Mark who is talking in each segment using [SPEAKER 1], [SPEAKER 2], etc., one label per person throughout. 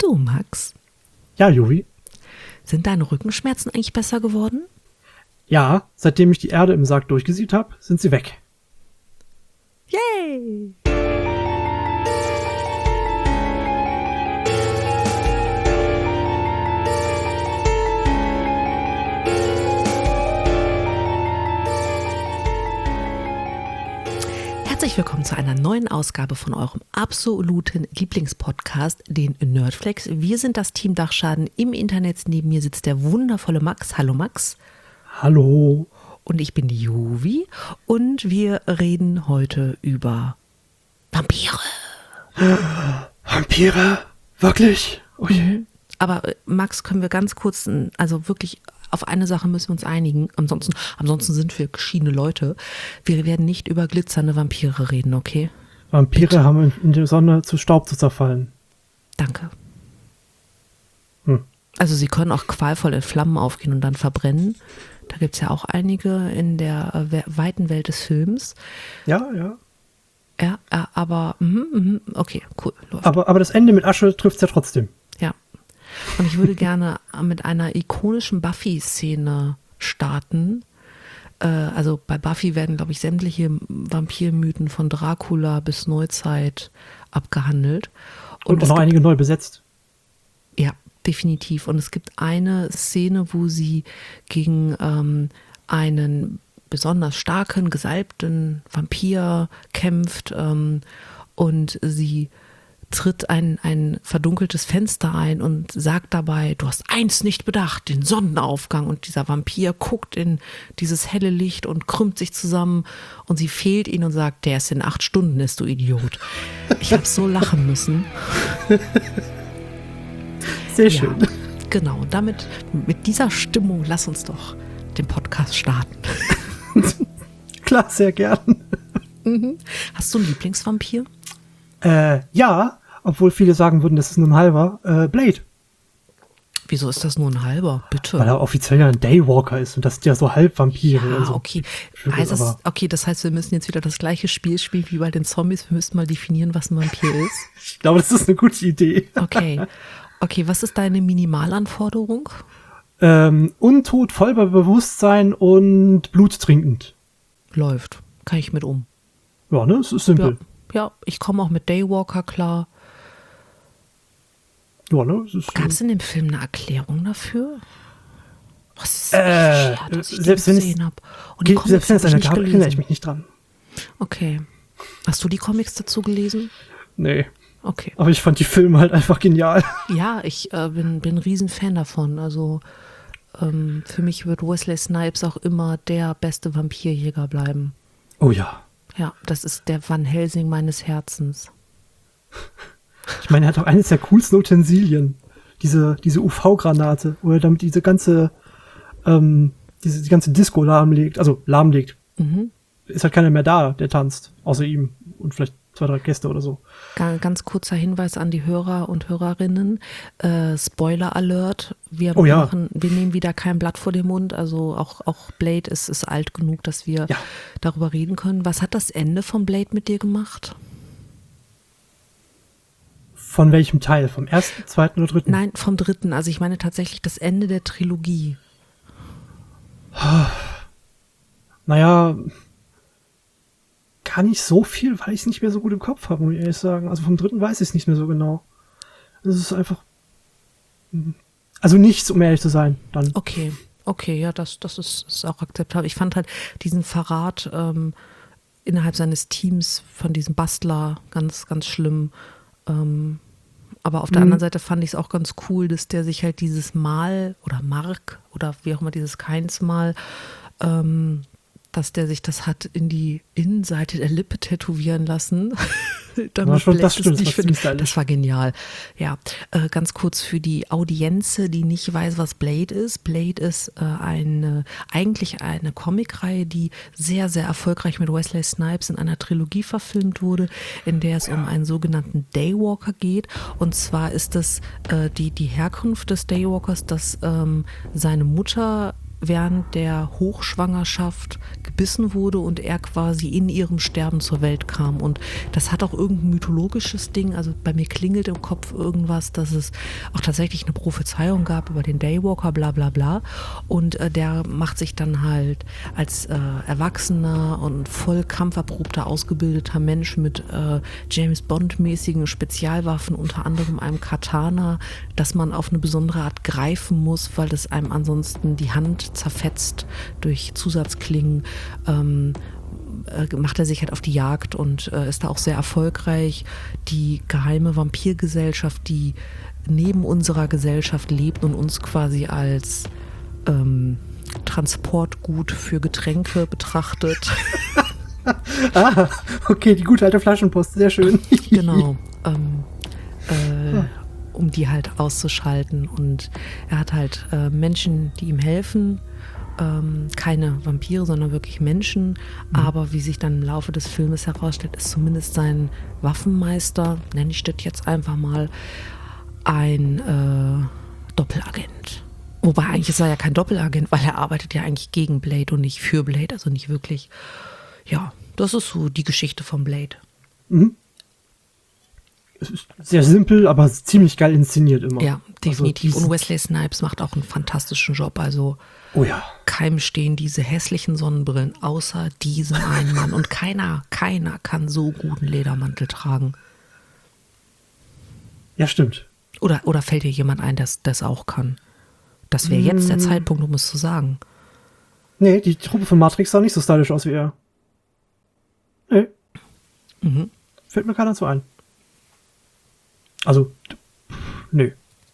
[SPEAKER 1] Du, Max,
[SPEAKER 2] Ja, Jovi.
[SPEAKER 1] sind deine Rückenschmerzen eigentlich besser geworden?
[SPEAKER 2] Ja, seitdem ich die Erde im Sarg durchgesiebt habe, sind sie weg.
[SPEAKER 1] Yay! Herzlich willkommen zu einer neuen Ausgabe von eurem absoluten Lieblingspodcast, den Nerdflex. Wir sind das Team Dachschaden. Im Internet neben mir sitzt der wundervolle Max. Hallo Max.
[SPEAKER 2] Hallo.
[SPEAKER 1] Und ich bin die Jovi und wir reden heute über Vampire.
[SPEAKER 2] Vampire? Wirklich? Oh je.
[SPEAKER 1] Aber Max, können wir ganz kurz, also wirklich auf eine Sache müssen wir uns einigen. Ansonsten sind wir geschiedene Leute. Wir werden nicht über glitzernde Vampire reden, okay?
[SPEAKER 2] Vampire
[SPEAKER 1] Bitte.
[SPEAKER 2] haben in der Sonne zu Staub zu zerfallen.
[SPEAKER 1] Danke.
[SPEAKER 2] Hm.
[SPEAKER 1] Also sie können auch qualvoll in Flammen aufgehen und dann verbrennen. Da gibt es ja auch einige in der weiten Welt des Films.
[SPEAKER 2] Ja, ja.
[SPEAKER 1] Ja, aber okay, cool. Läuft.
[SPEAKER 2] Aber das Ende mit Asche trifft es ja trotzdem.
[SPEAKER 1] Ja. Und ich würde gerne mit einer ikonischen Buffy-Szene starten. Also bei Buffy werden, glaube ich, sämtliche Vampirmythen von Dracula bis Neuzeit abgehandelt.
[SPEAKER 2] Und auch
[SPEAKER 1] es
[SPEAKER 2] noch
[SPEAKER 1] gibt,
[SPEAKER 2] einige neu besetzt.
[SPEAKER 1] ja, definitiv. Und es gibt eine Szene, wo sie gegen einen besonders starken, gesalbten Vampir kämpft und sie tritt ein verdunkeltes Fenster ein und sagt dabei, du hast eins nicht bedacht, den Sonnenaufgang. Und dieser Vampir guckt in dieses helle Licht und krümmt sich zusammen und sie fehlt ihn und sagt, der ist in 8 Stunden, ist du Idiot. Ich habe so lachen müssen.
[SPEAKER 2] Sehr schön.
[SPEAKER 1] Ja, genau, und damit, mit dieser Stimmung, lass uns doch den Podcast starten.
[SPEAKER 2] Klar, sehr gern.
[SPEAKER 1] Hast du einen Lieblingsvampir?
[SPEAKER 2] Ja, obwohl viele sagen würden, das ist nur ein halber. Blade.
[SPEAKER 1] Wieso ist das nur ein halber? Bitte.
[SPEAKER 2] Weil er offiziell ja ein Daywalker ist und das ist ja so halb Vampire.
[SPEAKER 1] Ja,
[SPEAKER 2] und so.
[SPEAKER 1] okay.
[SPEAKER 2] Schwierig, aber
[SPEAKER 1] Okay, das heißt, wir müssen jetzt wieder das gleiche Spiel spielen wie bei den Zombies. Wir müssen mal definieren, was ein Vampir ist.
[SPEAKER 2] ich glaube, das ist eine gute Idee.
[SPEAKER 1] Okay, was ist deine Minimalanforderung?
[SPEAKER 2] Untot, voll bei Bewusstsein und bluttrinkend.
[SPEAKER 1] Läuft. Kann ich mit um.
[SPEAKER 2] Ja, ne? Es ist simpel.
[SPEAKER 1] Ja, ich komme auch mit Daywalker klar.
[SPEAKER 2] Ja, ne? Es ist,
[SPEAKER 1] Gab es in dem Film eine Erklärung dafür? Was ist dass ich
[SPEAKER 2] selbst
[SPEAKER 1] den
[SPEAKER 2] wenn es
[SPEAKER 1] gesehen habe. Und die Comics
[SPEAKER 2] selbst wenn es
[SPEAKER 1] habe ich
[SPEAKER 2] eine
[SPEAKER 1] nicht
[SPEAKER 2] gab, erinnere ich
[SPEAKER 1] gelesen.
[SPEAKER 2] mich nicht dran.
[SPEAKER 1] Okay. Hast du die Comics dazu gelesen?
[SPEAKER 2] Nee.
[SPEAKER 1] Okay.
[SPEAKER 2] Aber ich fand die Filme halt einfach genial.
[SPEAKER 1] Ja, ich bin ein Riesenfan davon. Also für mich wird Wesley Snipes auch immer der beste Vampirjäger bleiben.
[SPEAKER 2] Oh ja.
[SPEAKER 1] Ja, das ist der Van Helsing meines Herzens.
[SPEAKER 2] Ich meine, er hat auch eines der coolsten Utensilien. Diese UV-Granate, wo er damit die ganze Disco lahmlegt. Also lahmlegt.
[SPEAKER 1] Mhm.
[SPEAKER 2] Ist halt keiner mehr da, der tanzt. Außer ihm und vielleicht 2, 3 Gäste oder so.
[SPEAKER 1] Ganz kurzer Hinweis an die Hörer und Hörerinnen. Spoiler Alert. Wir nehmen wieder kein Blatt vor den Mund. Also auch Blade ist alt genug, dass wir darüber reden können. Was hat das Ende von Blade mit dir gemacht?
[SPEAKER 2] Von welchem Teil? Vom ersten, zweiten oder dritten?
[SPEAKER 1] Nein, vom dritten. Also ich meine tatsächlich das Ende der Trilogie.
[SPEAKER 2] Naja, gar nicht so viel, weil ich es nicht mehr so gut im Kopf habe, muss ich ehrlich sagen. Also vom dritten weiß ich es nicht mehr so genau. Es ist einfach... Also nichts, um ehrlich zu sein, dann.
[SPEAKER 1] Okay, ja, das ist auch akzeptabel. Ich fand halt diesen Verrat innerhalb seines Teams von diesem Bastler ganz, ganz schlimm. Aber auf der anderen Seite fand ich es auch ganz cool, dass der sich halt dieses Mal oder Mark oder wie auch immer dieses Keinsmal, dass der sich das hat in die Innenseite der Lippe tätowieren lassen.
[SPEAKER 2] Ja, schon, das stimmt,
[SPEAKER 1] Das war genial. Ja, ganz kurz für die Audienz, die nicht weiß, was Blade ist. Blade ist eigentlich eine Comicreihe, die sehr, sehr erfolgreich mit Wesley Snipes in einer Trilogie verfilmt wurde, in der es um einen sogenannten Daywalker geht. Und zwar ist das die Herkunft des Daywalkers, dass seine Mutter während der Hochschwangerschaft gebissen wurde und er quasi in ihrem Sterben zur Welt kam. Und das hat auch irgendein mythologisches Ding. Also bei mir klingelt im Kopf irgendwas, dass es auch tatsächlich eine Prophezeiung gab über den Daywalker, bla bla bla. Und der macht sich dann halt als erwachsener und voll kampferprobter, ausgebildeter Mensch mit James Bond-mäßigen Spezialwaffen, unter anderem einem Katana, das man auf eine besondere Art greifen muss, weil es einem ansonsten die Hand zerfetzt durch Zusatzklingen, macht er sich halt auf die Jagd und ist da auch sehr erfolgreich. Die geheime Vampirgesellschaft, die neben unserer Gesellschaft lebt und uns quasi als Transportgut für Getränke betrachtet.
[SPEAKER 2] Ah, okay, die gute alte Flaschenpost, sehr schön.
[SPEAKER 1] Genau. Um die halt auszuschalten. Und er hat halt Menschen, die ihm helfen. Keine Vampire, sondern wirklich Menschen. Aber wie sich dann im Laufe des Filmes herausstellt, ist zumindest sein Waffenmeister, nenne ich das jetzt einfach mal, ein Doppelagent. Wobei eigentlich ist er ja kein Doppelagent, weil er arbeitet ja eigentlich gegen Blade und nicht für Blade, also nicht wirklich. Ja, das ist so die Geschichte von Blade.
[SPEAKER 2] Es ist sehr simpel, aber ziemlich geil inszeniert immer.
[SPEAKER 1] Ja, definitiv.
[SPEAKER 2] Also
[SPEAKER 1] und Wesley Snipes macht auch einen fantastischen Job. Also
[SPEAKER 2] oh ja.
[SPEAKER 1] keinem stehen diese hässlichen Sonnenbrillen, außer diesem einen Mann. Und keiner kann so guten Ledermantel tragen.
[SPEAKER 2] Ja, stimmt.
[SPEAKER 1] Oder fällt dir jemand ein, der das auch kann? Das wäre jetzt der Zeitpunkt, um es zu sagen.
[SPEAKER 2] Nee, die Truppe von Matrix sah nicht so stylisch aus wie er. Nee. Fällt mir keiner zu ein. Also, nö.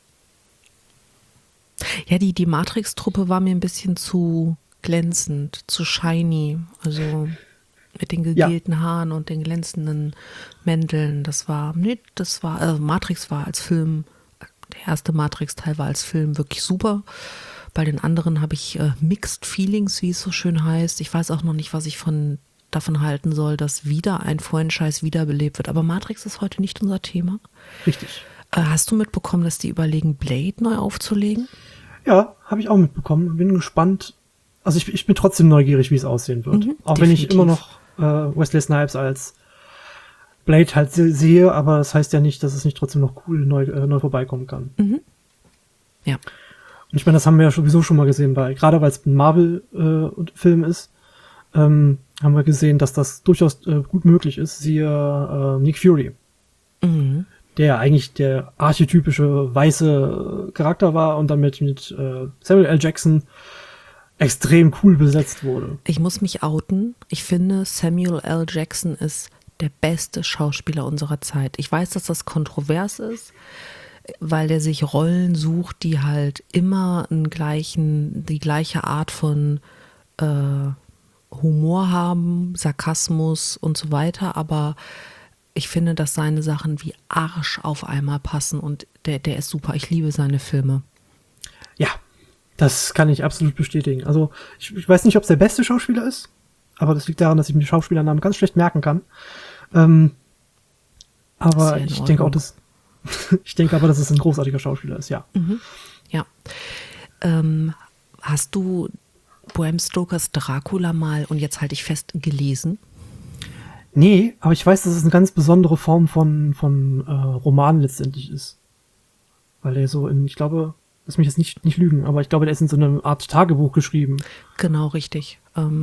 [SPEAKER 1] Ja, die Matrix-Truppe war mir ein bisschen zu glänzend, zu shiny. Also mit den gegelten Haaren und den glänzenden Mänteln. Matrix war als Film, der erste Matrix-Teil war als Film wirklich super. Bei den anderen habe ich Mixed Feelings, wie es so schön heißt. Ich weiß auch noch nicht, was ich davon halten soll, dass wieder ein Franchise wiederbelebt wird. Aber Matrix ist heute nicht unser Thema.
[SPEAKER 2] Richtig.
[SPEAKER 1] Hast du mitbekommen, dass die überlegen, Blade neu aufzulegen?
[SPEAKER 2] Ja, habe ich auch mitbekommen. Bin gespannt. Also ich bin trotzdem neugierig, wie es aussehen wird. Auch
[SPEAKER 1] definitiv.
[SPEAKER 2] wenn ich immer noch Wesley Snipes als Blade halt sehe, aber das heißt ja nicht, dass es nicht trotzdem noch cool neu vorbeikommen kann.
[SPEAKER 1] Ja.
[SPEAKER 2] Und ich meine, das haben wir ja sowieso schon mal gesehen, gerade weil es ein Marvel-Film ist, haben wir gesehen, dass das durchaus gut möglich ist. Siehe Nick Fury, der ja eigentlich der archetypische weiße Charakter war und dann mit Samuel L. Jackson extrem cool besetzt wurde.
[SPEAKER 1] Ich muss mich outen. Ich finde, Samuel L. Jackson ist der beste Schauspieler unserer Zeit. Ich weiß, dass das kontrovers ist, weil der sich Rollen sucht, die halt immer die gleiche Art von Humor haben, Sarkasmus und so weiter, aber ich finde, dass seine Sachen wie Arsch auf einmal passen und der ist super. Ich liebe seine Filme.
[SPEAKER 2] Ja, das kann ich absolut bestätigen. Also ich weiß nicht, ob es der beste Schauspieler ist, aber das liegt daran, dass ich mir die Schauspielernamen ganz schlecht merken kann. Aber ich denke aber, dass es ein großartiger Schauspieler ist, ja.
[SPEAKER 1] Ja. Hast du Bram Stokers Dracula mal, und jetzt halte ich fest, gelesen?
[SPEAKER 2] Nee, aber ich weiß, dass es eine ganz besondere Form von Roman letztendlich ist. Weil er so ich glaube, lass mich jetzt nicht lügen, aber ich glaube, der ist in so einer Art Tagebuch geschrieben.
[SPEAKER 1] Genau, richtig.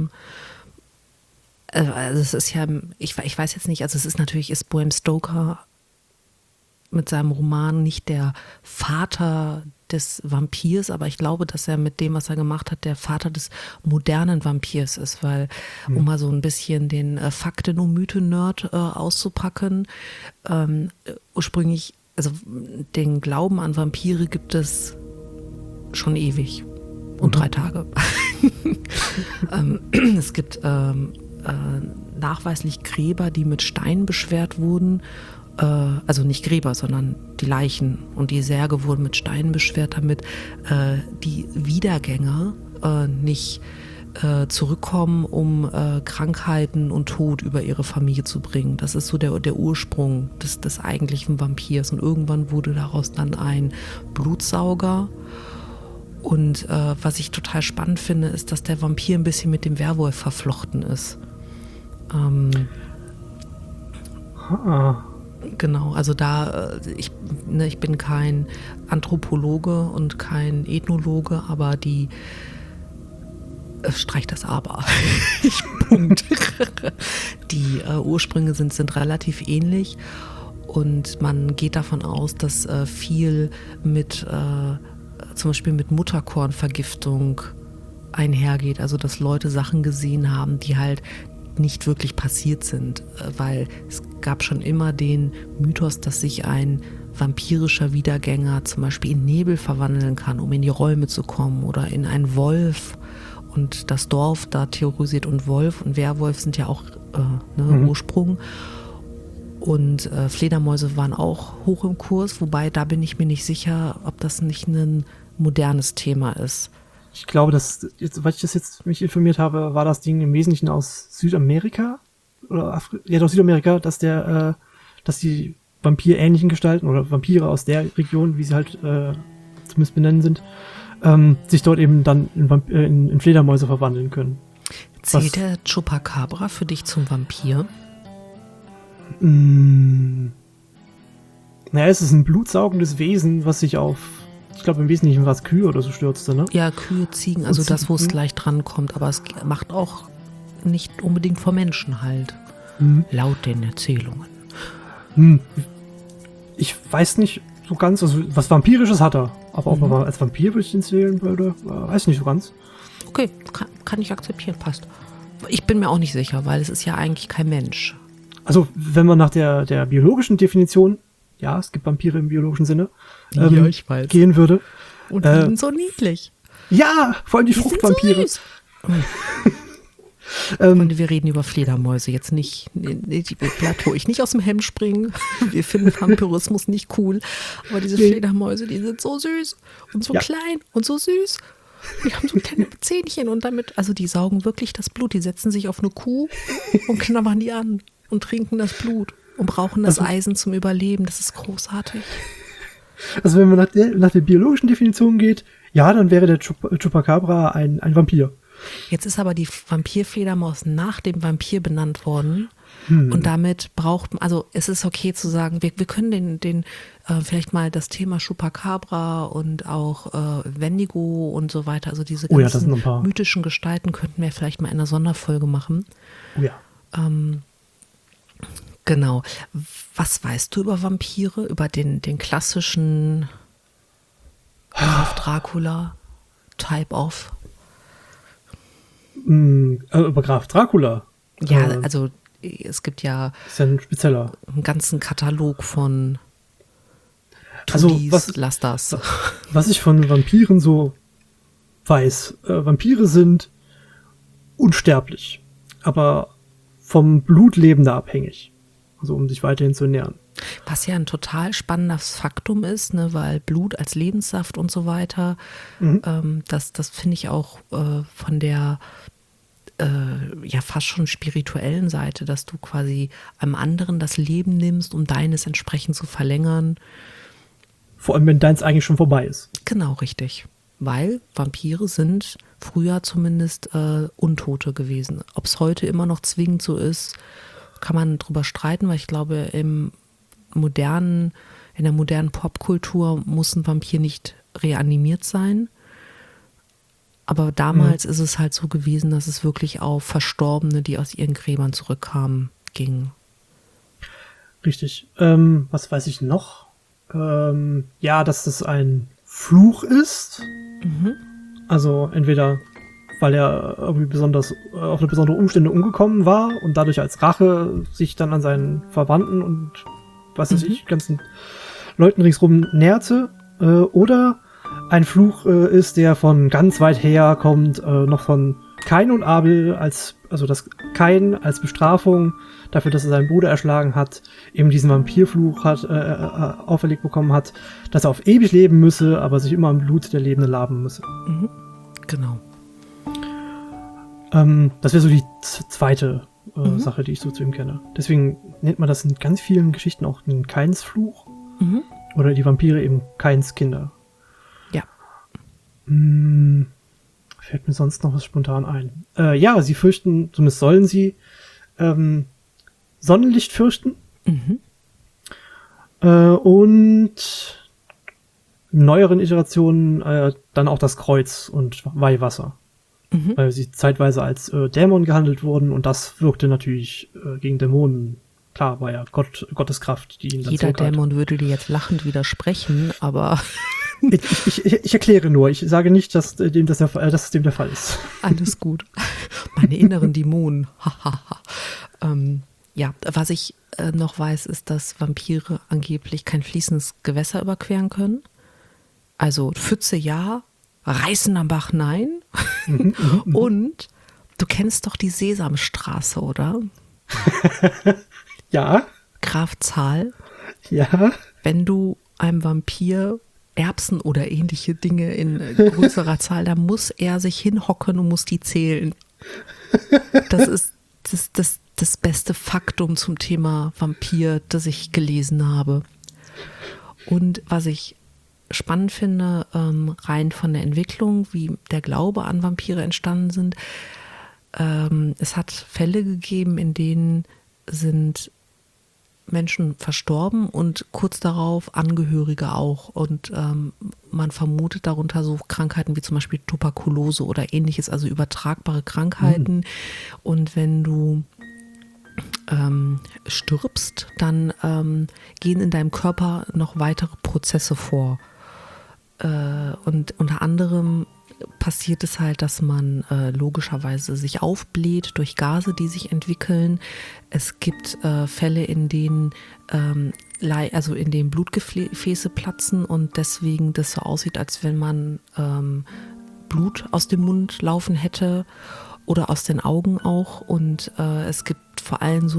[SPEAKER 1] Also es ist ja, ich weiß jetzt nicht, also ist Bram Stoker mit seinem Roman nicht der Vater des Vampirs, aber ich glaube, dass er mit dem, was er gemacht hat, der Vater des modernen Vampirs ist, weil, um mal so ein bisschen den Fakten- und Mythen-Nerd auszupacken, ursprünglich, also den Glauben an Vampire gibt es schon ewig und 3 Tage. Es gibt nachweislich Gräber, die mit Steinen beschwert wurden. Also nicht Gräber, sondern die Leichen und die Särge wurden mit Steinen beschwert, damit die Wiedergänger nicht zurückkommen, um Krankheiten und Tod über ihre Familie zu bringen. Das ist so der Ursprung des eigentlichen Vampirs. Und irgendwann wurde daraus dann ein Blutsauger. Und was ich total spannend finde, ist, dass der Vampir ein bisschen mit dem Werwolf verflochten ist. Genau, also ich bin kein Anthropologe und kein Ethnologe, aber streich das aber. Punkt. Die Ursprünge sind relativ ähnlich und man geht davon aus, dass viel mit zum Beispiel mit Mutterkornvergiftung einhergeht. Also dass Leute Sachen gesehen haben, die halt nicht wirklich passiert sind, weil es gab schon immer den Mythos, dass sich ein vampirischer Wiedergänger zum Beispiel in Nebel verwandeln kann, um in die Räume zu kommen oder in einen Wolf und das Dorf da terrorisiert und Wolf und Werwolf sind ja auch Ursprung und Fledermäuse waren auch hoch im Kurs, wobei da bin ich mir nicht sicher, ob das nicht ein modernes Thema ist.
[SPEAKER 2] Ich glaube, weil ich das jetzt mich informiert habe, war das Ding im Wesentlichen aus Südamerika oder aus Südamerika, dass die vampirähnlichen Gestalten oder Vampire aus der Region, wie sie halt zumindest benennen sind, sich dort eben dann in Fledermäuse verwandeln können.
[SPEAKER 1] Zählt der Chupacabra für dich zum Vampir?
[SPEAKER 2] Naja, es ist ein blutsaugendes Wesen, was sich auf, ich glaube im Wesentlichen was Kühe oder so stürzte, ne?
[SPEAKER 1] Ja, Kühe, Ziegen, also das, wo es gleich dran kommt, aber es macht auch nicht unbedingt vor Menschen halt. Laut den Erzählungen.
[SPEAKER 2] Ich weiß nicht so ganz, also was Vampirisches hat er, aber ob er als Vampir würde ich ihn zählen würde, weiß nicht so ganz.
[SPEAKER 1] Okay, kann ich akzeptieren, passt. Ich bin mir auch nicht sicher, weil es ist ja eigentlich kein Mensch.
[SPEAKER 2] Also wenn man nach der biologischen Definition, ja, es gibt Vampire im biologischen Sinne,
[SPEAKER 1] ja, ich weiß.
[SPEAKER 2] gehen würde.
[SPEAKER 1] Und die sind so niedlich.
[SPEAKER 2] Ja, vor allem die Fruchtvampire.
[SPEAKER 1] So und wir reden über Fledermäuse, jetzt nicht, Plateau, ich nicht aus dem Hemd springen. Wir finden Vampirismus nicht cool. Aber diese Fledermäuse, die sind so süß und so klein und so süß. Die haben so kleine Zähnchen und damit, also die saugen wirklich das Blut. Die setzen sich auf eine Kuh und knabbern die an und trinken das Blut und brauchen das Eisen zum Überleben. Das ist großartig.
[SPEAKER 2] Also wenn man nach der biologischen Definition geht, ja, dann wäre der Chupacabra ein Vampir.
[SPEAKER 1] Jetzt ist aber die Vampirfledermaus nach dem Vampir benannt worden. Und damit also es ist okay zu sagen, wir können den vielleicht mal das Thema Chupacabra und auch Wendigo und so weiter, also diese ganzen mythischen Gestalten könnten wir vielleicht mal in einer Sonderfolge machen.
[SPEAKER 2] Oh ja.
[SPEAKER 1] Genau. Was weißt du über Vampire, über den klassischen Graf Dracula Type of?
[SPEAKER 2] Über Graf Dracula?
[SPEAKER 1] Ja, also es gibt ja,
[SPEAKER 2] ist ja ein spezieller.
[SPEAKER 1] Einen ganzen Katalog von
[SPEAKER 2] Tudis,
[SPEAKER 1] lass das.
[SPEAKER 2] Was ich von Vampiren so weiß, Vampire sind unsterblich, aber vom Blutlebender abhängig. Also um sich weiterhin zu ernähren.
[SPEAKER 1] Was ja ein total spannendes Faktum ist, ne, weil Blut als Lebenssaft und so weiter, das finde ich auch von der ja fast schon spirituellen Seite, dass du quasi einem anderen das Leben nimmst, um deines entsprechend zu verlängern.
[SPEAKER 2] Vor allem, wenn deins eigentlich schon vorbei ist.
[SPEAKER 1] Genau, richtig. Weil Vampire sind früher zumindest Untote gewesen. Ob es heute immer noch zwingend so ist, kann man drüber streiten, weil ich glaube, in der modernen Popkultur muss ein Vampir nicht reanimiert sein. Aber damals ist es halt so gewesen, dass es wirklich auf Verstorbene, die aus ihren Gräbern zurückkamen, ging.
[SPEAKER 2] Richtig. Was weiß ich noch? Ja, dass das ein Fluch ist. Also entweder, weil er irgendwie auf eine besondere Umstände umgekommen war und dadurch als Rache sich dann an seinen Verwandten und was weiß ich, ganzen Leuten ringsrum näherte. Oder ein Fluch ist, der von ganz weit her kommt, noch von Kain und Abel, dass Kain als Bestrafung dafür, dass er seinen Bruder erschlagen hat, eben diesen Vampirfluch auferlegt bekommen hat, dass er auf ewig leben müsse, aber sich immer am Blut der Lebenden laben müsse.
[SPEAKER 1] Genau.
[SPEAKER 2] Das wäre so die zweite Sache, die ich so zu ihm kenne. Deswegen nennt man das in ganz vielen Geschichten auch den Kains Fluch. Oder die Vampire eben Kains Kinder.
[SPEAKER 1] Ja.
[SPEAKER 2] Fällt mir sonst noch was spontan ein? Ja, sie fürchten, zumindest sollen sie, Sonnenlicht fürchten. Und in neueren Iterationen dann auch das Kreuz und Weihwasser. Weil sie zeitweise als Dämon gehandelt wurden und das wirkte natürlich gegen Dämonen. Klar, war ja Gottes Kraft, die ihn dann
[SPEAKER 1] Jeder
[SPEAKER 2] zurückhalten.
[SPEAKER 1] Dämon würde dir jetzt lachend widersprechen, aber
[SPEAKER 2] Ich erkläre nur, ich sage nicht, dass dem der Fall ist.
[SPEAKER 1] alles gut. Meine inneren Dämonen. Ja, was ich noch weiß, ist, dass Vampire angeblich kein fließendes Gewässer überqueren können. Also Pfütze ja, Reißen am Bach nein. Und du kennst doch die Sesamstraße, oder?
[SPEAKER 2] Ja,
[SPEAKER 1] Graf Zahl.
[SPEAKER 2] ja.
[SPEAKER 1] Wenn du einem Vampir Erbsen oder ähnliche Dinge in größerer Zahl, da muss er sich hinhocken und muss die zählen. Das ist das beste Faktum zum Thema Vampir, das ich gelesen habe. Und was ich spannend finde, rein von der Entwicklung, wie der Glaube an Vampire entstanden sind, es hat Fälle gegeben, in denen sind Menschen verstorben und kurz darauf Angehörige auch. Und man vermutet darunter so Krankheiten wie zum Beispiel Tuberkulose oder ähnliches, also übertragbare Krankheiten. Und wenn du stirbst, dann gehen in deinem Körper noch weitere Prozesse vor. Und unter anderem passiert es halt, dass man logischerweise sich aufbläht durch Gase, die sich entwickeln. Es gibt Fälle, in denen Blutgefäße platzen und deswegen das so aussieht, als wenn man Blut aus dem Mund laufen hätte oder aus den Augen auch. Und es gibt vor allem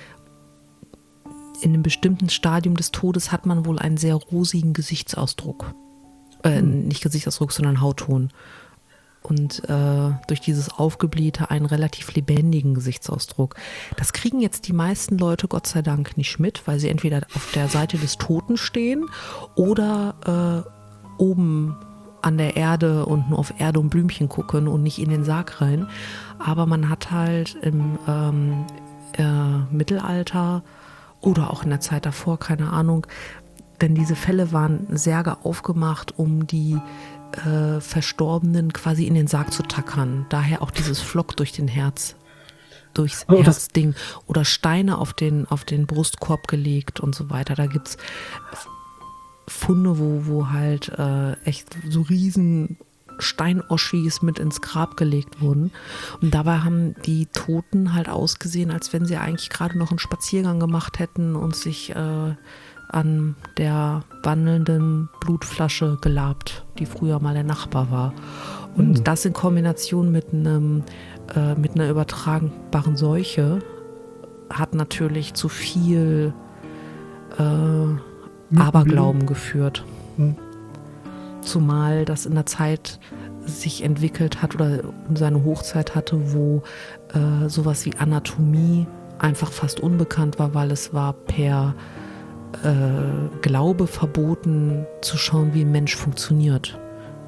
[SPEAKER 1] in einem bestimmten Stadium des Todes hat man wohl einen sehr rosigen Gesichtsausdruck. Nicht Gesichtsausdruck, sondern Hautton. Und durch dieses Aufgeblähte einen relativ lebendigen Gesichtsausdruck. Das kriegen jetzt die meisten Leute Gott sei Dank nicht mit, weil sie entweder auf der Seite des Toten stehen oder oben an der Erde und nur auf Erde und Blümchen gucken und nicht in den Sarg rein. Aber man hat halt im Mittelalter oder auch in der Zeit davor, keine Ahnung, denn diese Fälle waren Särge aufgemacht, um die Verstorbenen quasi in den Sarg zu tackern. Daher auch dieses Flock durchs Herzding oder Steine auf den Brustkorb gelegt und so weiter. Da gibt es Funde, wo halt echt so riesen Steinoschis mit ins Grab gelegt wurden. Und dabei haben die Toten halt ausgesehen, als wenn sie eigentlich gerade noch einen Spaziergang gemacht hätten und sich an der wandelnden Blutflasche gelabt, die früher mal der Nachbar war. Und das in Kombination mit einer übertragbaren Seuche hat natürlich zu viel Aberglauben geführt. Zumal das in der Zeit sich entwickelt hat oder seine Hochzeit hatte, wo sowas wie Anatomie einfach fast unbekannt war, weil es war per Glaube verboten zu schauen, wie ein Mensch funktioniert.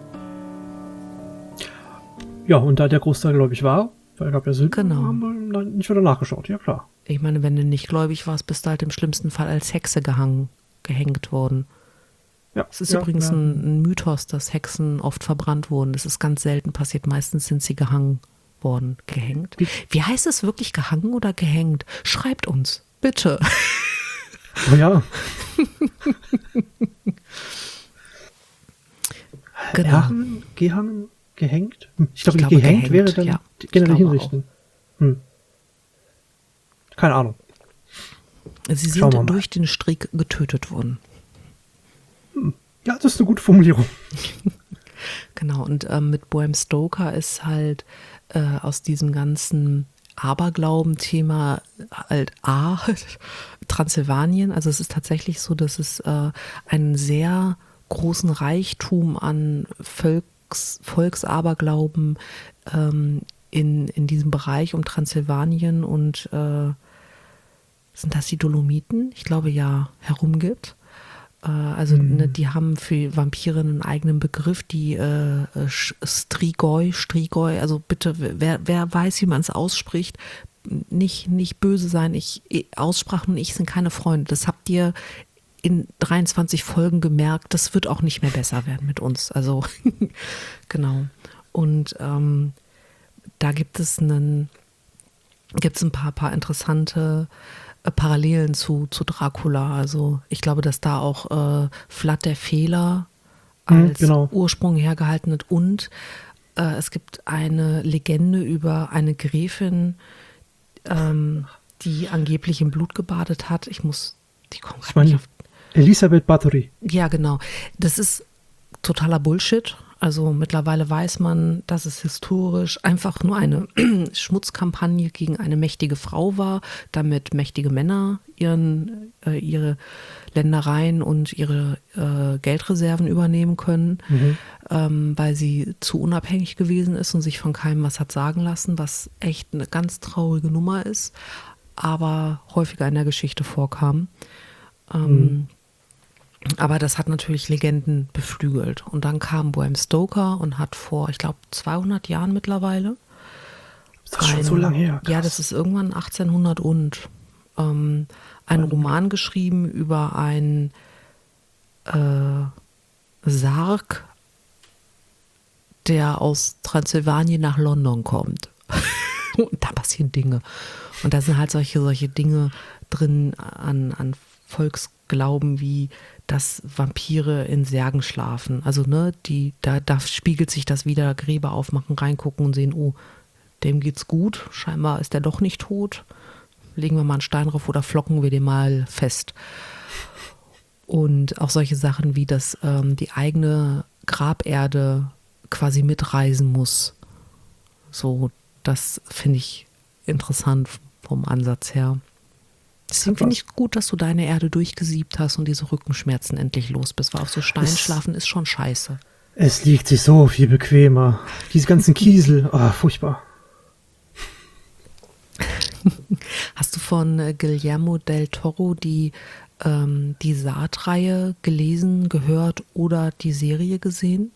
[SPEAKER 2] Ja, und da der Großteil gläubig war, weil er gab ja Sinn,
[SPEAKER 1] Genau.
[SPEAKER 2] haben wir nicht wieder nachgeschaut, ja klar.
[SPEAKER 1] Ich meine, wenn du nicht gläubig warst, bist du halt im schlimmsten Fall als Hexe gehängt worden.
[SPEAKER 2] Ja,
[SPEAKER 1] Es ist übrigens ein Mythos, dass Hexen oft verbrannt wurden. Das ist ganz selten passiert. Meistens sind sie gehangen worden, gehängt. Wie heißt es wirklich, gehangen oder gehängt? Schreibt uns, bitte.
[SPEAKER 2] Oh ja.
[SPEAKER 1] Genau.
[SPEAKER 2] Gehangen, gehängt? Ich glaube,
[SPEAKER 1] glaube,
[SPEAKER 2] gehängt wäre
[SPEAKER 1] gehängt,
[SPEAKER 2] dann
[SPEAKER 1] ja.
[SPEAKER 2] generell
[SPEAKER 1] Ich glaube
[SPEAKER 2] hinrichten. Keine Ahnung.
[SPEAKER 1] Sie
[SPEAKER 2] Schauen wir
[SPEAKER 1] sind
[SPEAKER 2] mal.
[SPEAKER 1] durch den Strick getötet worden.
[SPEAKER 2] Ja, das ist eine gute Formulierung.
[SPEAKER 1] Genau, und mit Bram Stoker ist halt aus diesem ganzen Aberglauben-Thema halt Transsilvanien. Also es ist tatsächlich so, dass es einen sehr großen Reichtum an Volksaberglauben in diesem Bereich um Transsilvanien und sind das die Dolomiten? Ich glaube ja, herumgibt. Also die haben für Vampire einen eigenen Begriff, die Strigoi, also bitte, wer weiß, wie man es ausspricht, nicht böse sein. Aussprachen und ich sind keine Freunde. Das habt ihr in 23 Folgen gemerkt. Das wird auch nicht mehr besser werden mit uns. Also genau. Und da gibt es ein paar interessante Parallelen zu Dracula. Also ich glaube, dass da auch Vlad der Fehler als Ursprung hergehalten wird. Und es gibt eine Legende über eine Gräfin, die angeblich im Blut gebadet hat.
[SPEAKER 2] Elisabeth Bathory.
[SPEAKER 1] Ja, genau. Das ist totaler Bullshit. Also mittlerweile weiß man, dass es historisch einfach nur eine Schmutzkampagne gegen eine mächtige Frau war, damit mächtige Männer ihre Ländereien und ihre Geldreserven übernehmen können, weil sie zu unabhängig gewesen ist und sich von keinem was hat sagen lassen, was echt eine ganz traurige Nummer ist, aber häufiger in der Geschichte vorkam. Aber das hat natürlich Legenden beflügelt. Und dann kam Bram Stoker und hat vor, ich glaube, 200 Jahren mittlerweile.
[SPEAKER 2] Ist das schon so lange her?
[SPEAKER 1] Krass. Ja, das ist irgendwann 1800 einen Roman geschrieben über einen Sarg, der aus Transsilvanien nach London kommt. Und da passieren Dinge. Und da sind halt solche Dinge drin an Volksglauben wie, dass Vampire in Särgen schlafen. Also da spiegelt sich das wieder, Gräber aufmachen, reingucken und sehen, oh, dem geht's gut, scheinbar ist der doch nicht tot. Legen wir mal einen Stein drauf oder flocken wir den mal fest. Und auch solche Sachen wie, dass die eigene Graberde quasi mitreisen muss. So, das finde ich interessant vom Ansatz her. Deswegen finde ich gut, dass du deine Erde durchgesiebt hast und diese Rückenschmerzen endlich los bist, weil auf so Stein schlafen ist schon scheiße.
[SPEAKER 2] Es liegt sich so viel bequemer. Diese ganzen Kiesel, furchtbar.
[SPEAKER 1] Hast du von Guillermo del Toro die Saat-Reihe gelesen, gehört oder die Serie gesehen?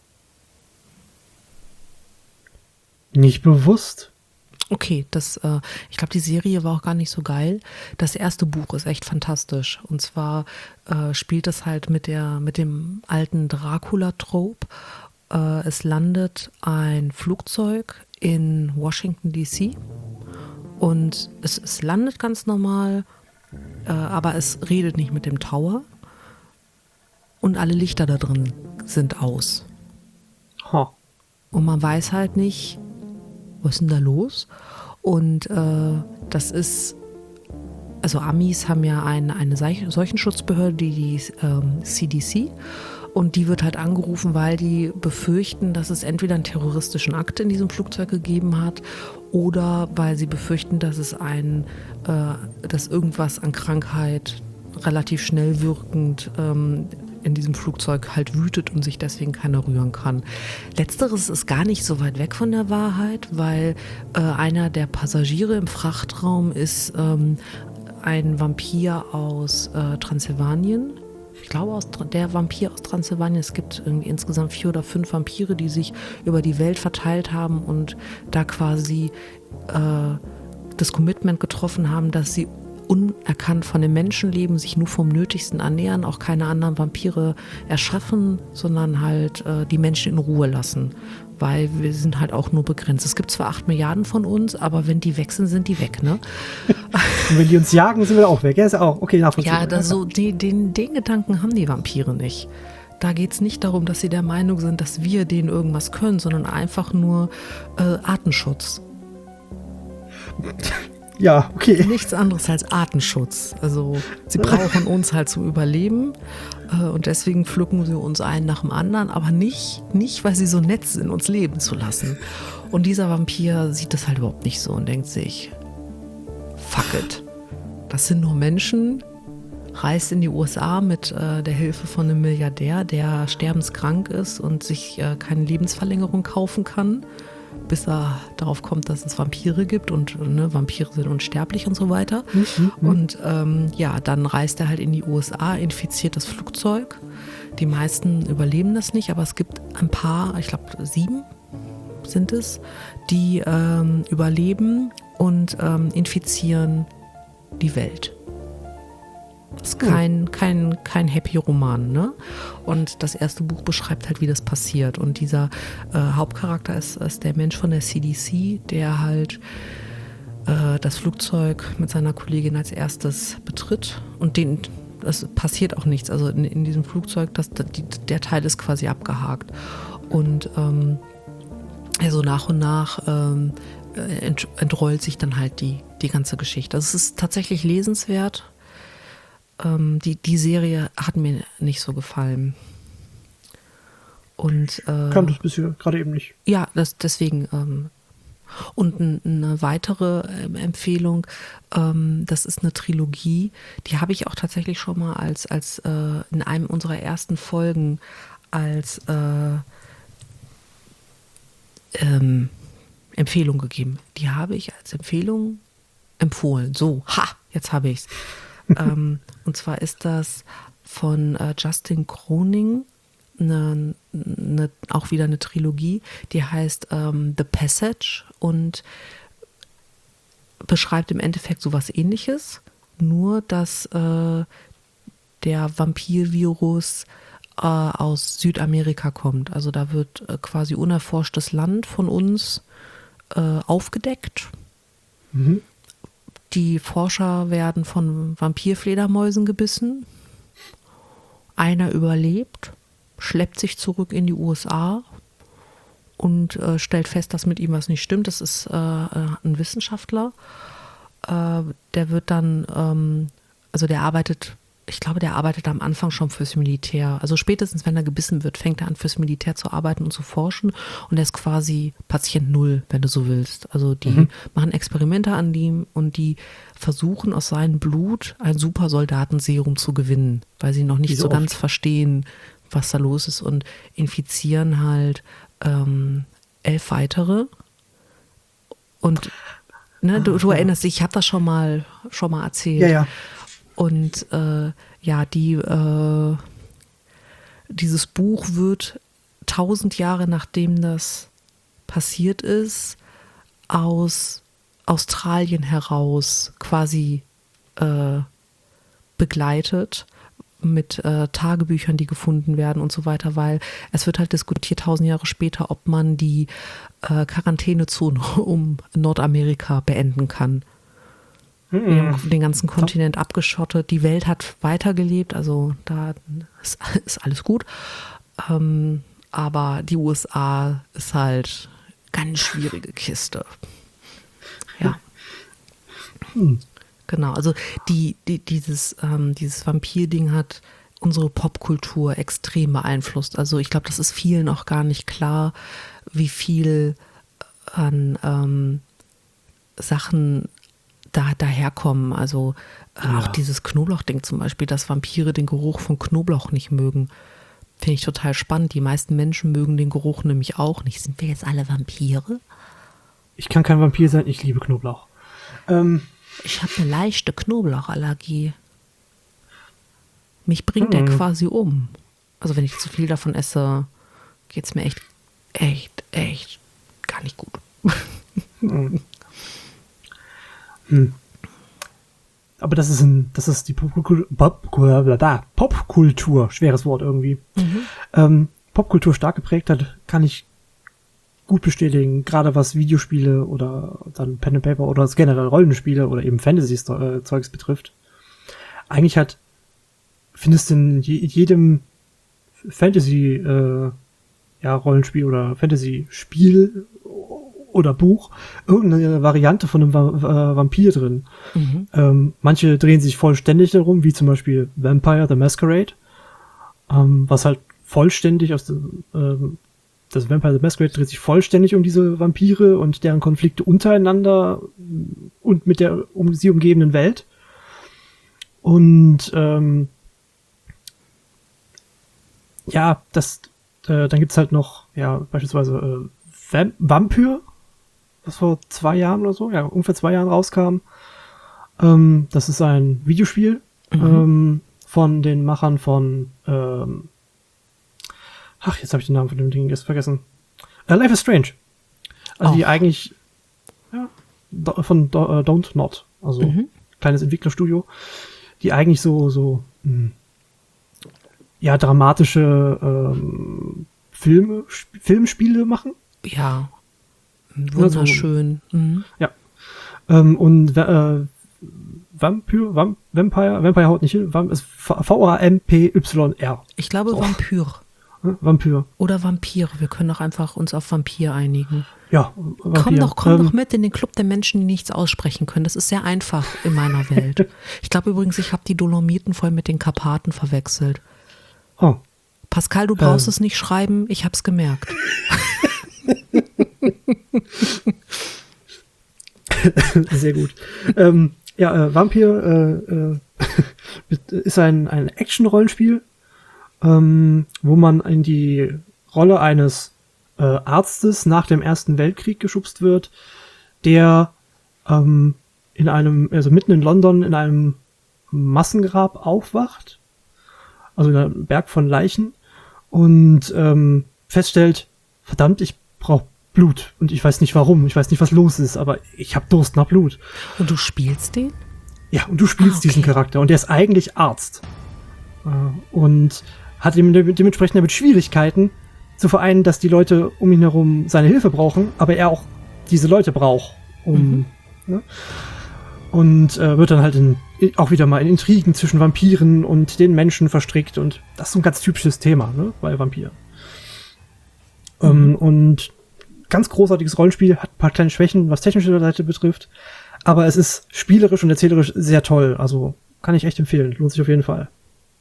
[SPEAKER 2] Nicht bewusst.
[SPEAKER 1] Okay, ich glaube, die Serie war auch gar nicht so geil. Das erste Buch ist echt fantastisch. Und zwar spielt es halt mit dem alten Dracula-Trope. Es landet ein Flugzeug in Washington, D.C. und es landet ganz normal, aber es redet nicht mit dem Tower. Und alle Lichter da drin sind aus. Und man weiß halt nicht, was ist denn da los? Und das ist, also Amis haben ja eine Seuchenschutzbehörde, die CDC, und die wird halt angerufen, weil die befürchten, dass es entweder einen terroristischen Akt in diesem Flugzeug gegeben hat oder weil sie befürchten, dass dass irgendwas an Krankheit relativ schnell wirkend in diesem Flugzeug halt wütet und sich deswegen keiner rühren kann. Letzteres ist gar nicht so weit weg von der Wahrheit, weil einer der Passagiere im Frachtraum ist ein Vampir aus Transsilvanien. Ich glaube, der Vampir aus Transsilvanien. Es gibt irgendwie insgesamt 4 oder 5 Vampire, die sich über die Welt verteilt haben und da quasi das Commitment getroffen haben, dass sie unerkannt von den Menschen leben, sich nur vom Nötigsten ernähren, auch keine anderen Vampire erschaffen, sondern halt die Menschen in Ruhe lassen, weil wir sind halt auch nur begrenzt. Es gibt zwar 8 Milliarden von uns, aber wenn die weg sind, sind die weg, ne?
[SPEAKER 2] Und wenn die uns jagen, sind wir auch weg. Ja, ist auch okay, nachvollziehbar.
[SPEAKER 1] Ja, den Gedanken haben die Vampire nicht. Da geht es nicht darum, dass sie der Meinung sind, dass wir denen irgendwas können, sondern einfach nur Artenschutz.
[SPEAKER 2] Ja, okay.
[SPEAKER 1] Nichts anderes als Artenschutz. Also sie brauchen uns halt zum Überleben und deswegen pflücken sie uns einen nach dem anderen, aber nicht, weil sie so nett sind, uns leben zu lassen. Und dieser Vampir sieht das halt überhaupt nicht so und denkt sich, fuck it. Das sind nur Menschen, reist in die USA mit der Hilfe von einem Milliardär, der sterbenskrank ist und sich keine Lebensverlängerung kaufen kann. bis er darauf kommt, dass es Vampire gibt und ne, Vampire sind unsterblich und so weiter. Und ja, dann reist er halt in die USA, infiziert das Flugzeug. Die meisten überleben das nicht, aber es gibt ein paar, ich glaube 7 sind es, die überleben und infizieren die Welt. Das ist kein Happy-Roman, ne? Und das erste Buch beschreibt halt, wie das passiert. Und dieser Hauptcharakter ist der Mensch von der CDC, der halt das Flugzeug mit seiner Kollegin als erstes betritt. Und es passiert auch nichts. Also in diesem Flugzeug, der Teil ist quasi abgehakt. Und also nach und nach entrollt sich dann halt die ganze Geschichte. Also es ist tatsächlich lesenswert. Die Serie hat mir nicht so gefallen. Und
[SPEAKER 2] Kam das bisher gerade eben nicht.
[SPEAKER 1] ja, deswegen. Und eine weitere Empfehlung, das ist eine Trilogie, die habe ich auch tatsächlich schon mal als in einem unserer ersten Folgen als Empfehlung gegeben. Die habe ich als Empfehlung empfohlen. So, jetzt habe ich es. Und zwar ist das von Justin Croning, auch wieder eine Trilogie, die heißt The Passage und beschreibt im Endeffekt sowas Ähnliches, nur dass der Vampirvirus aus Südamerika kommt. Also da wird quasi unerforschtes Land von uns aufgedeckt. Die Forscher werden von Vampirfledermäusen gebissen. Einer überlebt, schleppt sich zurück in die USA und stellt fest, dass mit ihm was nicht stimmt. Das ist ein Wissenschaftler. Der wird dann, also der arbeitet am Anfang schon fürs Militär. Also spätestens, wenn er gebissen wird, fängt er an, fürs Militär zu arbeiten und zu forschen. Und er ist quasi Patient Null, wenn du so willst. Also die machen Experimente an ihm und die versuchen aus seinem Blut ein Supersoldatenserum zu gewinnen, weil sie noch nicht so ganz verstehen, was da los ist, und infizieren halt 11 weitere. Und ne, du erinnerst dich, ich habe das schon mal erzählt.
[SPEAKER 2] Ja.
[SPEAKER 1] Und ja, dieses Buch wird 1000 Jahre nachdem das passiert ist, aus Australien heraus quasi begleitet mit Tagebüchern, die gefunden werden und so weiter, weil es wird halt diskutiert 1000 Jahre später, ob man die Quarantänezone um Nordamerika beenden kann. Wir haben den ganzen Kontinent abgeschottet. Die Welt hat weitergelebt, also da ist alles gut. Aber die USA ist halt ganz schwierige Kiste. Ja. Genau, also dieses Vampir-Ding hat unsere Popkultur extrem beeinflusst. Also ich glaube, das ist vielen auch gar nicht klar, wie viel an Sachen daherkommen. Also auch dieses Knoblauchding zum Beispiel, dass Vampire den Geruch von Knoblauch nicht mögen. Finde ich total spannend. Die meisten Menschen mögen den Geruch nämlich auch nicht. Sind wir jetzt alle Vampire?
[SPEAKER 2] Ich kann kein Vampir sein, ich liebe Knoblauch.
[SPEAKER 1] Ich habe eine leichte Knoblauchallergie. Mich bringt der quasi um. Also wenn ich zu viel davon esse, geht es mir echt gar nicht gut.
[SPEAKER 2] Aber das ist die Popkultur, schweres Wort irgendwie. Popkultur stark geprägt hat, kann ich gut bestätigen, gerade was Videospiele oder dann Pen and Paper oder generell Rollenspiele oder eben Fantasy-Zeugs betrifft. Eigentlich findest du in jedem Fantasy Rollenspiel oder Fantasy-Spiel oder Buch irgendeine Variante von einem Vampir drin. Manche drehen sich vollständig darum, wie zum Beispiel Vampire the Masquerade, was halt vollständig das Vampire the Masquerade dreht sich vollständig um diese Vampire und deren Konflikte untereinander und mit der sie umgebenden Welt. Und dann gibt's halt noch beispielsweise Vampyr, was vor 2 Jahren oder so, ja, ungefähr 2 Jahren rauskam. Das ist ein Videospiel von den Machern von jetzt habe ich den Namen von dem Ding jetzt vergessen. Life is Strange. Also die eigentlich von Don't Not, also kleines Entwicklerstudio, die eigentlich so dramatische Filmspiele machen.
[SPEAKER 1] Ja, wunderschön.
[SPEAKER 2] Ja. Und Vampire haut nicht hin, ist V-A-M-P-Y-R.
[SPEAKER 1] Ich glaube Vampyr.
[SPEAKER 2] Vampyr.
[SPEAKER 1] Oder Vampire. Wir können doch einfach uns auf Vampir einigen.
[SPEAKER 2] Ja, Vampir.
[SPEAKER 1] Komm doch mit in den Club der Menschen, die nichts aussprechen können. Das ist sehr einfach in meiner Welt. Ich glaube übrigens, ich habe die Dolomiten voll mit den Karpaten verwechselt.
[SPEAKER 2] Oh.
[SPEAKER 1] Pascal, du brauchst es nicht schreiben, ich habe es gemerkt.
[SPEAKER 2] Sehr gut. Vampir ist ein Action-Rollenspiel, wo man in die Rolle eines Arztes nach dem Ersten Weltkrieg geschubst wird, der mitten in London in einem Massengrab aufwacht, also in einem Berg von Leichen, und feststellt, verdammt, ich brauche Blut und ich weiß nicht warum, ich weiß nicht, was los ist, aber ich habe Durst nach Blut.
[SPEAKER 1] Und du spielst den?
[SPEAKER 2] Ja, und du spielst diesen Charakter und der ist eigentlich Arzt und hat dementsprechend damit Schwierigkeiten zu vereinen, dass die Leute um ihn herum seine Hilfe brauchen, aber er auch diese Leute braucht, und wird dann halt auch wieder mal in Intrigen zwischen Vampiren und den Menschen verstrickt, und das ist so ein ganz typisches Thema, ne, bei Vampiren. Und ganz großartiges Rollenspiel, hat ein paar kleine Schwächen, was technische Seite betrifft, aber es ist spielerisch und erzählerisch sehr toll, also kann ich echt empfehlen, lohnt sich auf jeden Fall.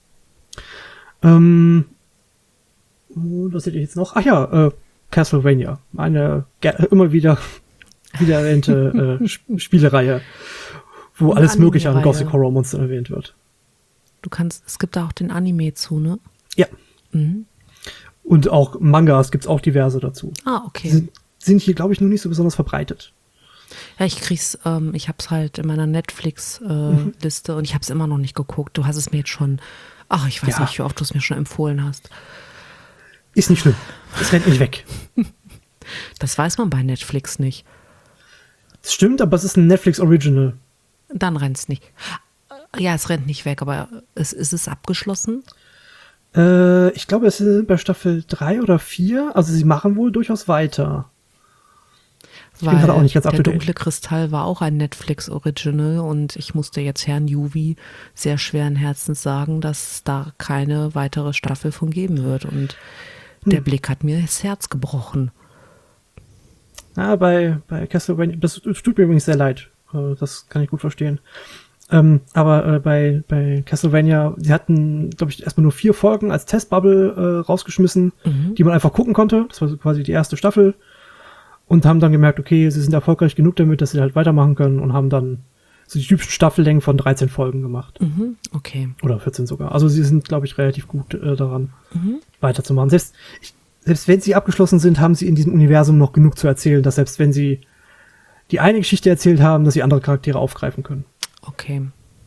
[SPEAKER 2] Was seht ihr jetzt noch? Ach ja, Castlevania, eine immer wieder erwähnte Spielereihe, wo alles mögliche an Gothic Horror Monster erwähnt wird.
[SPEAKER 1] Es gibt da auch den Anime zu, ne?
[SPEAKER 2] Ja. Und auch Mangas gibt's auch diverse dazu.
[SPEAKER 1] Ah, okay.
[SPEAKER 2] Sind hier, glaube ich, nur nicht so besonders verbreitet.
[SPEAKER 1] Ja, ich hab's halt in meiner Netflix-Liste und ich hab's immer noch nicht geguckt. Du hast es mir jetzt schon, ich weiß nicht, wie oft du es mir schon empfohlen hast.
[SPEAKER 2] Ist nicht schlimm. Es rennt nicht weg.
[SPEAKER 1] Das weiß man bei Netflix nicht.
[SPEAKER 2] Das stimmt, aber es ist ein Netflix-Original.
[SPEAKER 1] Dann rennt's nicht. Ja, es rennt nicht weg, aber ist es abgeschlossen?
[SPEAKER 2] Ich glaube, es sind bei Staffel 3 oder 4. Also sie machen wohl durchaus weiter. Ich bin gerade auch nicht ganz up to date.
[SPEAKER 1] Der dunkle Kristall war auch ein Netflix-Original und ich musste jetzt Herrn Juvi sehr schweren Herzens sagen, dass da keine weitere Staffel von geben wird. Und der Blick hat mir das Herz gebrochen.
[SPEAKER 2] Ja, bei Castlevania, das tut mir übrigens sehr leid. Das kann ich gut verstehen. Aber bei Castlevania, sie hatten, glaube ich, erstmal nur 4 Folgen als Testbubble rausgeschmissen, die man einfach gucken konnte. Das war so quasi die erste Staffel. Und haben dann gemerkt, okay, sie sind erfolgreich genug damit, dass sie halt weitermachen können, und haben dann so die typischen Staffellängen von 13 Folgen gemacht.
[SPEAKER 1] Okay.
[SPEAKER 2] Oder 14 sogar. Also sie sind, glaube ich, relativ gut daran, weiterzumachen. Selbst wenn sie abgeschlossen sind, haben sie in diesem Universum noch genug zu erzählen, dass selbst wenn sie die eine Geschichte erzählt haben, dass sie andere Charaktere aufgreifen können.
[SPEAKER 1] Okay.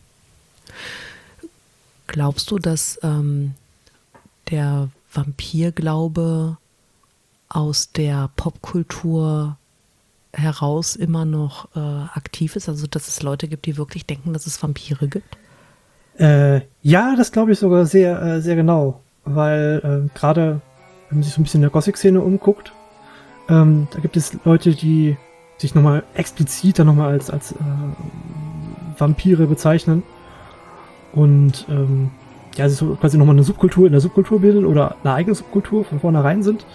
[SPEAKER 1] Glaubst du, dass der Vampirglaube aus der Popkultur heraus immer noch aktiv ist? Also, dass es Leute gibt, die wirklich denken, dass es Vampire gibt?
[SPEAKER 2] Ja, das glaube ich sogar sehr, sehr genau. Weil gerade, wenn man sich so ein bisschen in der Gothic-Szene umguckt, da gibt es Leute, die sich nochmal explizit dann nochmal als Vampire bezeichnen. Und also so quasi nochmal eine Subkultur in der Subkultur bilden oder eine eigene Subkultur von vornherein sind.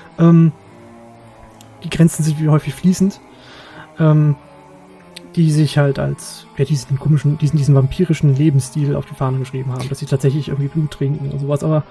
[SPEAKER 2] Die Grenzen sind wie häufig fließend. Die sich halt als diesen vampirischen Lebensstil auf die Fahnen geschrieben haben, dass sie tatsächlich irgendwie Blut trinken und sowas, aber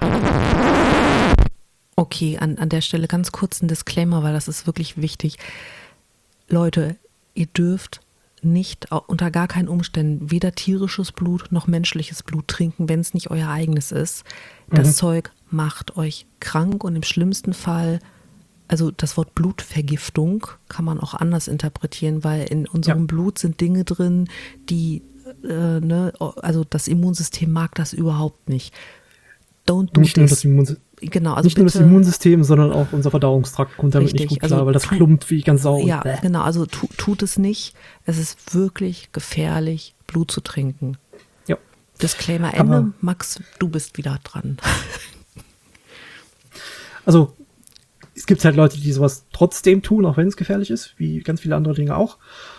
[SPEAKER 1] okay, an der Stelle ganz kurz ein Disclaimer, weil das ist wirklich wichtig. Leute, ihr dürft nicht unter gar keinen Umständen weder tierisches Blut noch menschliches Blut trinken, wenn es nicht euer eigenes ist. Das Zeug macht euch krank und im schlimmsten Fall also das Wort Blutvergiftung kann man auch anders interpretieren, weil in unserem Blut sind Dinge drin, die, also das Immunsystem mag das überhaupt nicht. Don't do
[SPEAKER 2] Nicht nur
[SPEAKER 1] this.
[SPEAKER 2] das Immunsystem.
[SPEAKER 1] Genau, also
[SPEAKER 2] Nicht nur das
[SPEAKER 1] bitte,
[SPEAKER 2] Immunsystem, sondern auch unser Verdauungstrakt kommt damit
[SPEAKER 1] Richtig,
[SPEAKER 2] nicht gut klar,
[SPEAKER 1] also
[SPEAKER 2] weil das klumpt wie ganz Sau.
[SPEAKER 1] ja, genau, also tut es nicht. Es ist wirklich gefährlich, Blut zu trinken.
[SPEAKER 2] Ja.
[SPEAKER 1] Disclaimer
[SPEAKER 2] Aber-
[SPEAKER 1] Ende. Max, du bist wieder dran.
[SPEAKER 2] Also, es gibt halt Leute, die sowas trotzdem tun, auch wenn es gefährlich ist, wie ganz viele andere Dinge auch.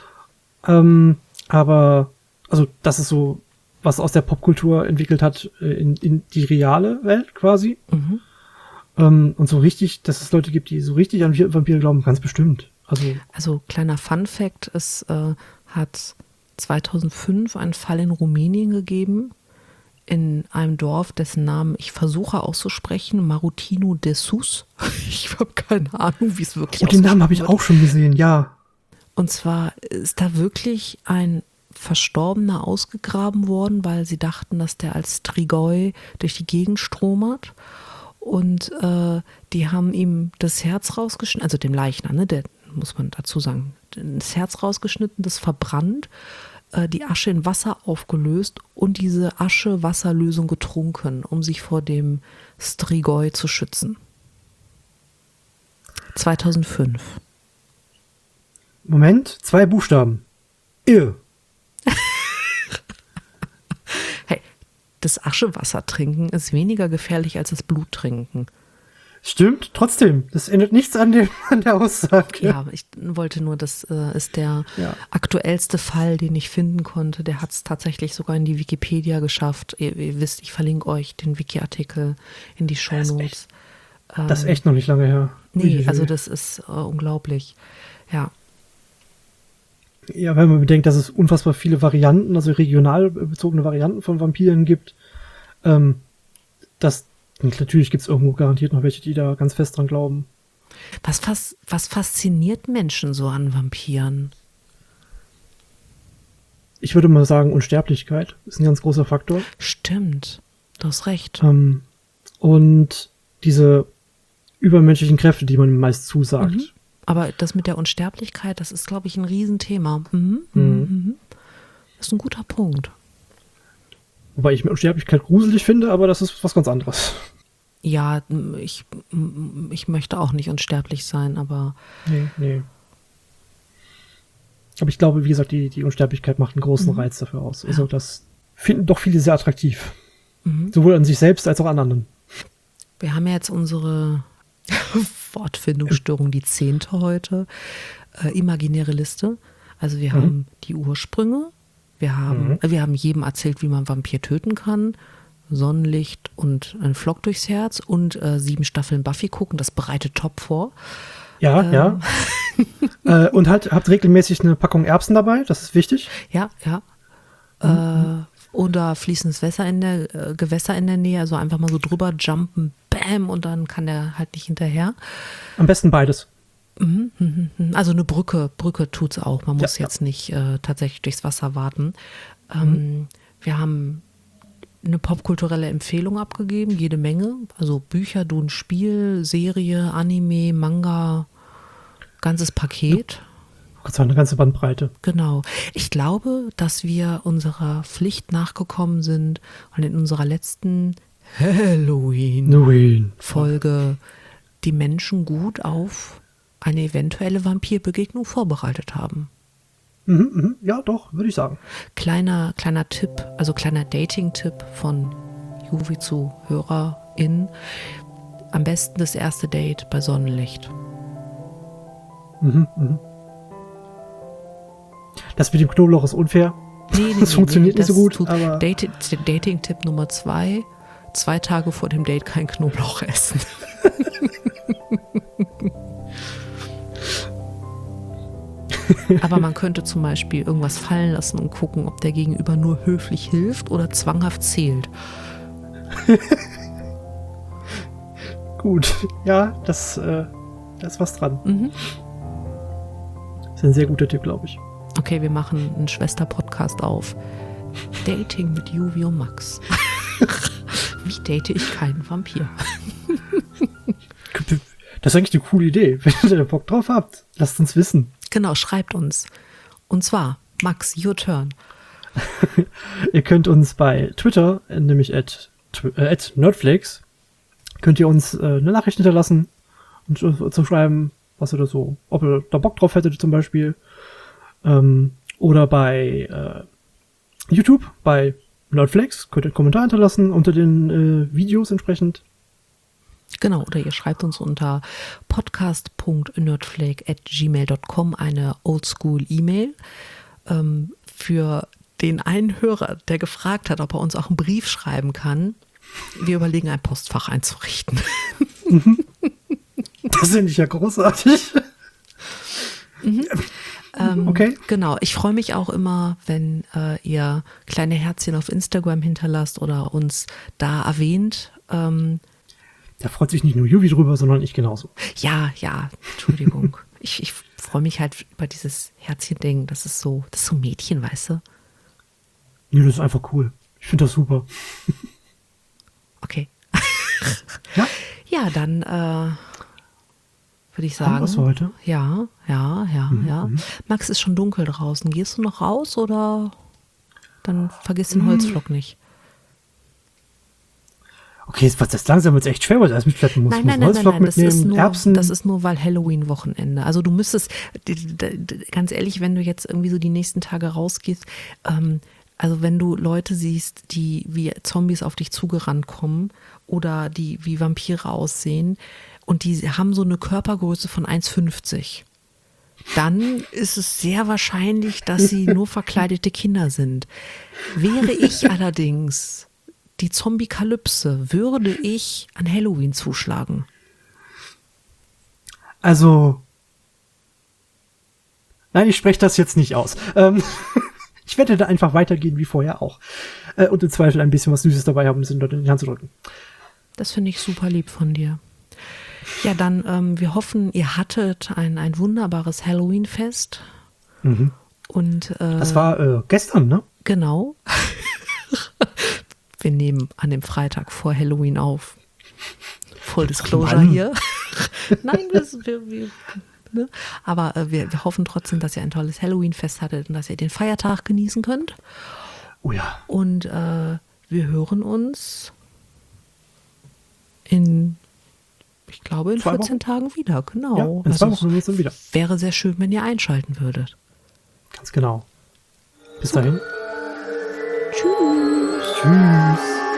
[SPEAKER 2] Aber, also, das ist so, was aus der Popkultur entwickelt hat, in die reale Welt quasi.
[SPEAKER 1] Mhm.
[SPEAKER 2] Und so richtig, dass es Leute gibt, die so richtig an Vampire glauben, ganz bestimmt.
[SPEAKER 1] Also kleiner Fun-Fact, es hat 2005 einen Fall in Rumänien gegeben, in einem Dorf, dessen Namen ich versuche auszusprechen, Marutinu de Sus. Ich habe keine Ahnung, wie es wirklich
[SPEAKER 2] Und den Namen habe ich
[SPEAKER 1] ausgesprochen
[SPEAKER 2] auch schon gesehen, ja.
[SPEAKER 1] Und zwar ist da wirklich ein Verstorbener ausgegraben worden, weil sie dachten, dass der als Strigoi durch die Gegend stromert. Und die haben ihm das Herz rausgeschnitten, also dem Leichnam, ne, der muss man dazu sagen, das Herz rausgeschnitten, das verbrannt, die Asche in Wasser aufgelöst und diese Asche-Wasserlösung getrunken, um sich vor dem Strigoi zu schützen. 2005.
[SPEAKER 2] Moment, 2 Buchstaben.
[SPEAKER 1] Hey, das Aschewasser trinken ist weniger gefährlich als das Blut trinken.
[SPEAKER 2] Stimmt, trotzdem. Das ändert nichts an der Aussage.
[SPEAKER 1] Ja, ich wollte nur, das ist der aktuellste Fall, den ich finden konnte. Der hat es tatsächlich sogar in die Wikipedia geschafft. Ihr wisst, ich verlinke euch den Wiki-Artikel in die Shownotes.
[SPEAKER 2] Das ist echt noch nicht lange her.
[SPEAKER 1] Nee,
[SPEAKER 2] Uiuiui.
[SPEAKER 1] also das ist unglaublich. Ja,
[SPEAKER 2] Ja, wenn man bedenkt, dass es unfassbar viele Varianten, also regional bezogene Varianten von Vampiren gibt, und natürlich gibt es irgendwo garantiert noch welche, die da ganz fest dran glauben.
[SPEAKER 1] was fasziniert Menschen so an Vampiren?
[SPEAKER 2] Ich würde mal sagen, Unsterblichkeit ist ein ganz großer Faktor.
[SPEAKER 1] Stimmt, du hast recht.
[SPEAKER 2] Und diese übermenschlichen Kräfte, die man ihm meist zusagt.
[SPEAKER 1] Aber das mit der Unsterblichkeit, das ist, glaube ich, ein Riesenthema. Das ist ein guter Punkt.
[SPEAKER 2] Wobei ich Unsterblichkeit gruselig finde, aber das ist was ganz anderes.
[SPEAKER 1] Ja, ich möchte auch nicht unsterblich sein, aber
[SPEAKER 2] Nee. Aber ich glaube, wie gesagt, die Unsterblichkeit macht einen großen Reiz dafür aus. Also das finden doch viele sehr attraktiv. Sowohl an sich selbst als auch an anderen.
[SPEAKER 1] wir haben ja jetzt unsere Wortfindungsstörung, die 10. heute, imaginäre Liste. Also wir haben die Ursprünge, wir haben jedem erzählt, wie man Vampir töten kann, Sonnenlicht und ein Flock durchs Herz und 7 Staffeln Buffy gucken, das bereitet top vor.
[SPEAKER 2] Ja. Und habt regelmäßig eine Packung Erbsen dabei, das ist wichtig.
[SPEAKER 1] Ja. Oder fließendes Gewässer in der Nähe, also einfach mal so drüber jumpen, bam, und dann kann der halt nicht hinterher.
[SPEAKER 2] Am besten beides.
[SPEAKER 1] Also eine Brücke tut's auch. Man muss jetzt nicht tatsächlich durchs Wasser warten. Wir haben eine popkulturelle Empfehlung abgegeben, jede Menge. Also Bücher, du ein Spiel, Serie, Anime, Manga, ganzes Paket.
[SPEAKER 2] Gott sei Dank eine ganze Bandbreite.
[SPEAKER 1] Genau. Ich glaube, dass wir unserer Pflicht nachgekommen sind und in unserer letzten Halloween-Folge die Menschen gut auf eine eventuelle Vampirbegegnung vorbereitet haben.
[SPEAKER 2] Ja, doch, würde ich sagen.
[SPEAKER 1] Kleiner Tipp, also kleiner Dating-Tipp von Juvi zu HörerInnen. Am besten das erste Date bei Sonnenlicht.
[SPEAKER 2] Das mit dem Knoblauch ist unfair.
[SPEAKER 1] Nee,
[SPEAKER 2] das funktioniert nicht so gut. Aber
[SPEAKER 1] Dating-Tipp Nummer 2, 2 Tage vor dem Date kein Knoblauch essen. Aber man könnte zum Beispiel irgendwas fallen lassen und gucken, ob der Gegenüber nur höflich hilft oder zwanghaft zählt.
[SPEAKER 2] gut, ja, da ist was dran. Das ist ein sehr guter Tipp, glaube ich.
[SPEAKER 1] Okay, wir machen einen Schwester-Podcast auf. Dating mit Juvi und Max. Wie date ich keinen Vampir?
[SPEAKER 2] Das ist eigentlich eine coole Idee. Wenn ihr da Bock drauf habt, lasst uns wissen.
[SPEAKER 1] Genau, schreibt uns. Und zwar, Max, your turn.
[SPEAKER 2] Ihr könnt uns bei Twitter, nämlich at @nerdflakes, könnt ihr uns eine Nachricht hinterlassen und zu schreiben, was ihr da so, ob ihr da Bock drauf hättet zum Beispiel. Oder bei YouTube, bei Nerdflakes, könnt ihr einen Kommentar hinterlassen unter den Videos entsprechend.
[SPEAKER 1] Genau, oder ihr schreibt uns unter podcast.nerdflake@gmail.com eine Oldschool-E-Mail. Für den einen Hörer, der gefragt hat, ob er uns auch einen Brief schreiben kann, wir überlegen, ein Postfach einzurichten.
[SPEAKER 2] Das finde ich ja großartig. Okay.
[SPEAKER 1] Genau, ich freue mich auch immer, wenn ihr kleine Herzchen auf Instagram hinterlasst oder uns da erwähnt.
[SPEAKER 2] Da freut sich nicht nur Juvi drüber, sondern ich genauso.
[SPEAKER 1] Ja, Entschuldigung. Ich freue mich halt über dieses Herzchen-Ding. Das ist so Mädchen, weißt du?
[SPEAKER 2] Nee, das ist einfach cool. Ich finde das super.
[SPEAKER 1] Okay.
[SPEAKER 2] Ja?
[SPEAKER 1] Ja, dann würde ich sagen.
[SPEAKER 2] Haben wir's für heute?
[SPEAKER 1] Ja. Max, ist schon dunkel draußen. Gehst du noch raus oder dann vergiss den Holzflock nicht?
[SPEAKER 2] Okay, jetzt langsam wird es echt schwer, weil ich alles mitschleppen muss.
[SPEAKER 1] Nein,
[SPEAKER 2] Holzflock
[SPEAKER 1] das ist
[SPEAKER 2] mitnehmen, Erbsen.
[SPEAKER 1] Das ist nur, weil Halloween-Wochenende. Also du müsstest, ganz ehrlich, wenn du jetzt irgendwie so die nächsten Tage rausgehst, also wenn du Leute siehst, die wie Zombies auf dich zugerannt kommen oder die wie Vampire aussehen und die haben so eine Körpergröße von 1,50, dann ist es sehr wahrscheinlich, dass sie nur verkleidete Kinder sind. Wäre ich allerdings die Zombie-Kalypse, würde ich an Halloween zuschlagen.
[SPEAKER 2] Also, nein, ich spreche das jetzt nicht aus. Ich werde da einfach weitergehen wie vorher auch. Und im Zweifel ein bisschen was Süßes dabei haben, um es in die Hand zu drücken.
[SPEAKER 1] Das finde ich super lieb von dir. Ja, dann, wir hoffen, ihr hattet ein wunderbares Halloween-Fest.
[SPEAKER 2] Mhm.
[SPEAKER 1] Und,
[SPEAKER 2] das war gestern, ne?
[SPEAKER 1] Genau. Wir nehmen an dem Freitag vor Halloween auf. Full Disclosure hier. Nein, ne? Aber wir hoffen trotzdem, dass ihr ein tolles Halloween-Fest hattet und dass ihr den Feiertag genießen könnt.
[SPEAKER 2] Oh ja.
[SPEAKER 1] Und wir hören uns in 14 Tagen wieder. Genau.
[SPEAKER 2] Ja, in 2 Wochen hören wir uns dann wieder.
[SPEAKER 1] Wäre sehr schön, wenn ihr einschalten würdet.
[SPEAKER 2] Ganz genau. Bis dahin.
[SPEAKER 1] Tschüss.
[SPEAKER 2] Tschüss.